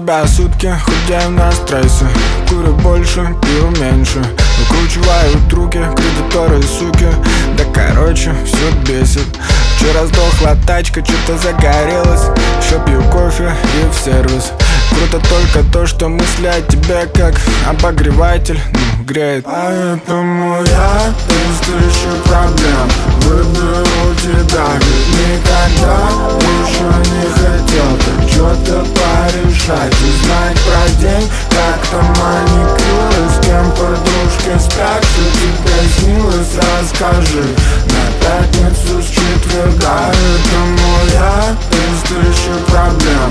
тебя сутки, худею на стрессе. Курю больше, пью меньше. Выкручивают руки, кредиторы и суки. Да короче, все бесит. Вчера сдохла тачка, что-то загорелась. Еще пью кофе и в сервис. Круто только то, что мысли о тебе как обогреватель, греет. Поэтому я без тысячи проблем выберу тебя. Ведь никогда еще не хотел так что-то порешать. Узнать про день, как там маникюр, с кем подружки спят, что тебе снилось, расскажи. На пятницу с четверга. Поэтому я без тысячи проблем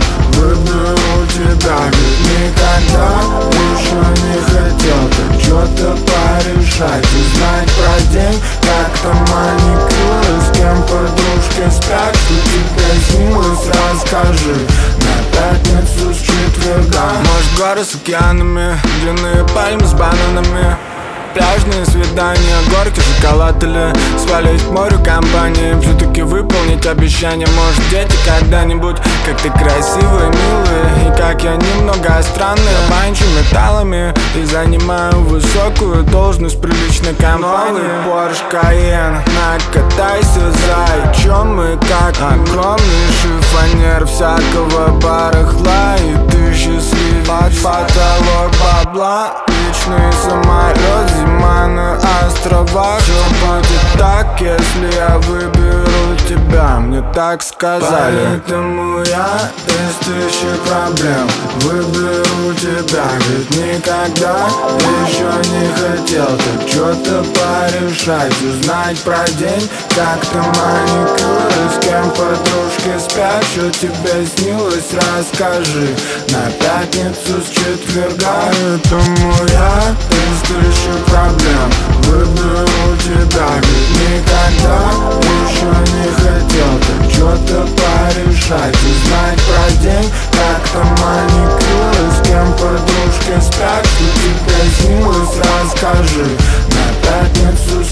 выберу тебя. Ведь никогда еще не хотел так что-то порешать. Узнать про день, как там маникюр, с кем подружки спят, что тебе снилось, расскажи. На пятницу с четверга. Может, горы с океанами, длинные пальмы с бананами, пляжные свидания, горки, шоколад или свалить к морю компании. Все-таки выполнить обещание. Может, дети когда-нибудь. Как ты красивый, милый, и как я немного странный. Я банчу металлами и занимаю высокую должность в приличной компании. Новый Porsche Cayenne, накатайся, зай. Чем мы как? Огромный шифонер всякого барахла, и ты счастлив. Под потолок бабла, личный самолет, зима на островах. Все будет так, если я выберу тебя, мне так сказали. Поэтому я без тысячи проблем выберу тебя. Ведь никогда еще не хотел так что-то порешать. Узнать про день, как ты маникюр, с кем подружки спят, что тебе снилось, расскажи. На пятницу с четверга. Поэтому я без тысячи проблем выберу тебя. Ведь никогда еще не хотел так что-то порешать. Узнать про день, как там маникюр, с кем подружки спят, что тебе снилось, расскажи. На пятницу